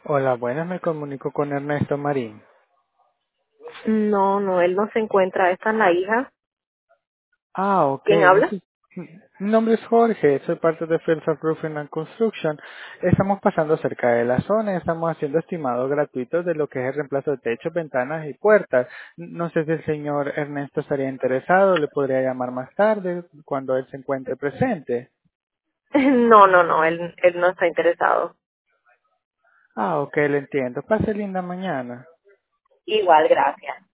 Hola, buenas, me comunico con Ernesto Marín. No, no, él no se encuentra. Esta es la hija. Ah, ok. ¿Quién No habla? sé. Mi nombre es Jorge, soy parte de Fields of Roofing and Construction. Estamos pasando cerca de la zona y estamos haciendo estimados gratuitos de lo que es el reemplazo de techos, ventanas y puertas. No sé si el señor Ernesto estaría interesado, le podría llamar más tarde cuando él se encuentre presente. No, no, no, él no está interesado. Ah, ok, le entiendo. Pase linda mañana. Igual, gracias.